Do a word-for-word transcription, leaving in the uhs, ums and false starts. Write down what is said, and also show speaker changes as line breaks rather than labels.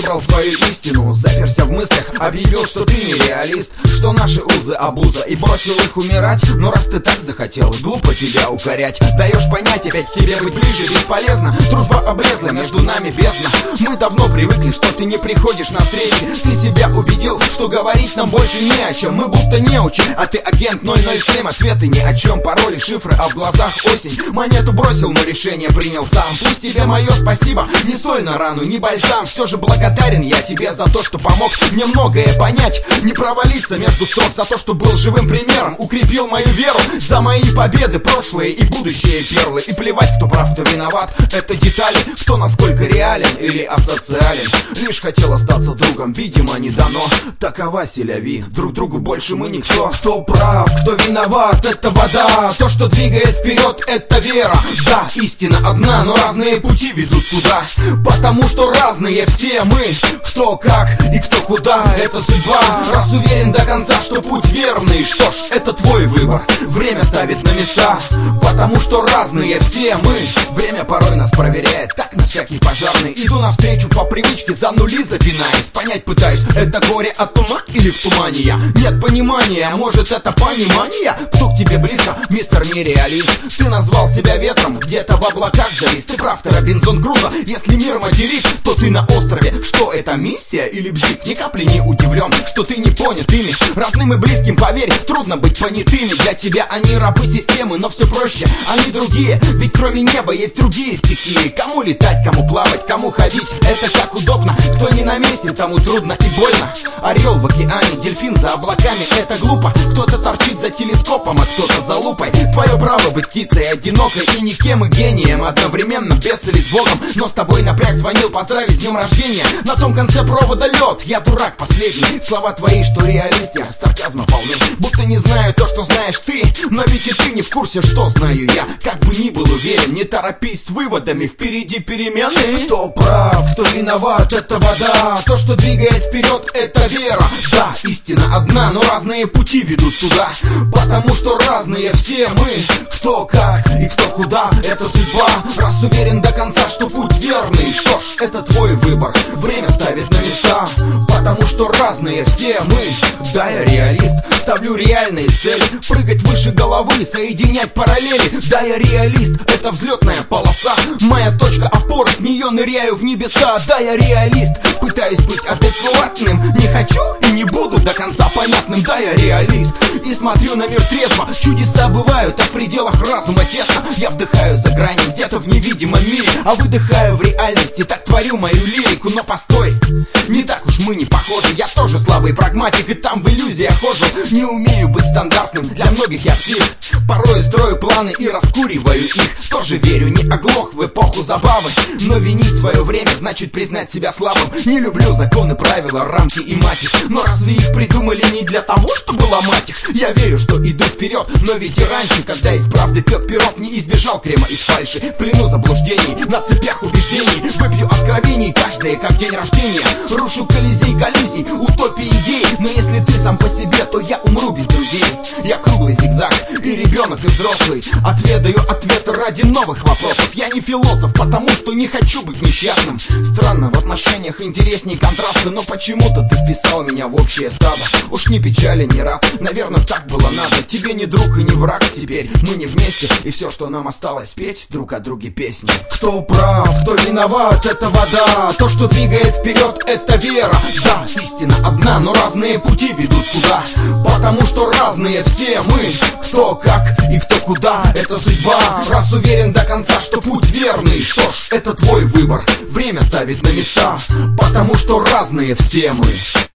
выбрал свою истину, заперся в мыслях, объявил, что ты не реалист, что наши узы обуза, и бросил их умирать. Но раз ты так захотел, глупо тебя укорять. Даешь понять, опять к тебе быть ближе бесполезно. Дружба облезла, между нами бездна. Мы давно привыкли, что ты не приходишь на встречи. Ты себя убедил, что говорить нам больше не о чем. Мы будто неучи, а ты агент ноль ноль семь. Ответы ни о чем, пароли, шифры, а в глазах осень. Монету бросил, но решение принял сам. Пусть тебе мое спасибо, не соль на рану, не бальзам. Все же благодарен я тебе за то, что помог мне многое понять, не провалиться между строк, за то, что был живым примером, укрепил мою веру, за мои победы, прошлые и будущие перлы. И плевать, кто прав, кто виноват, это детали, кто насколько реален или асоциален. Лишь хотел остаться другом, видимо, не дано. Такова селяви, друг другу больше мы никто. Кто прав, кто виноват, это вода. То, что двигает вперед, это вера. Да, истина одна, но разные пути ведут туда, потому что разные все мы. Кто как и кто куда, это судьба. Раз уверен до конца, что путь верный, что ж, это твой выбор. Время ставит на места, потому что разные все мы. Время порой нас проверяет, так на всякий пожарный. Иду навстречу по привычке, за нули запинаясь. Понять пытаюсь, это горе от ума или в тумане я? Нет понимания, может это понимание? Кто к тебе близко, мистер нереалист? Ты назвал себя ветром, где-то в облаках завис. Ты прав, ты Робинзон Крузо, если мир материк, то ты на острове. Что это, миссия или бзик? Ни капли не удивлен, что ты не понят ими. Родным и близким, поверь, трудно быть понятыми. Для тебя они рабы системы, но все проще, они другие. Ведь кроме неба есть другие стихии. Кому летать, кому плавать, кому ходить, это как удобно. Кто не на месте, тому трудно и больно. Орел в океане, дельфин за облаками, это глупо. Кто-то торчит за телескопом, а кто-то за лупой. Твое право быть птицей одинокой и никем, и гением одновременно, без цели с Богом. Но с тобой напряг, звонил поздравить с днем рождения. На том конце провода лед, я дурак последний. Слова твои, что реалист, я сарказма полны. Будто не знаю то, что знаешь ты, но ведь и ты не в курсе, что знаю я. Как бы ни был уверен, не торопись с выводами, впереди перемены. Кто прав, кто виноват, это вода. То, что двигает вперед, это вера. Да, истина одна, но разные пути ведут туда, потому что разные все мы. Кто как и кто куда, это судьба. Раз уверен до конца, что путь верный, что ж, это твой выбор. Время ставит на места, потому что разные все мы. Да, я реалист, ставлю реальные цели, прыгать выше головы, соединять параллели. Да, я реалист, это взлетная полоса, моя точка опоры, с нее ныряю в небеса. Да, я реалист, пытаюсь быть адекватным, не хочу и не буду до конца понятным. Да, я реалист, и смотрю на мир трезво. Чудеса бывают, а в пределах разума тесно. Я вдыхаю за гранью, где-то в невидимом мире, а выдыхаю в реальности, так творю мою лирику. Но постой, не так уж мы не похожи. Я тоже слабый прагматик, и там в иллюзиях ожил. Не умею быть стандартным, для многих я псих. Порой строю планы и раскуриваю их. Тоже верю, не оглох в эпоху забавы. Но винить свое время значит признать себя слабым. Не люблю законы, правила, рамки и мать их. Но разве их придумали не для того, чтобы ломать их? Я верю, что иду вперед, но ведь и раньше, когда из правды пек пирог, не избежал крема из фальши. В плену заблуждений, на цепях убеждений, выпью откровений, каждое как день рождения. Рушу колизей коллизий, утопии идей. Но если ты сам по себе, то я умру без друзей. Я круглый зигзаг, и ребенок, и взрослый. Отведаю ответы ради новых вопросов. Я не философ, потому что не хочу быть несчастным. Странно, в отношениях интереснее контрасты, но почему-то ты вписал меня в общее стадо. Уж не печали, не рад, наверное, так было надо. Тебе не друг и не враг теперь, мы не вместе. И все, что нам осталось, петь друг о друге песни. Кто прав, кто виноват, это вода. То, что двигает вперед, это вера. Да, истина одна, но разные пути ведут туда, потому что разные все мы. Кто как и кто куда, это судьба. Раз уверен до конца, что путь верный, что ж, это твой выбор. Время ставит на места, потому что разные все мы.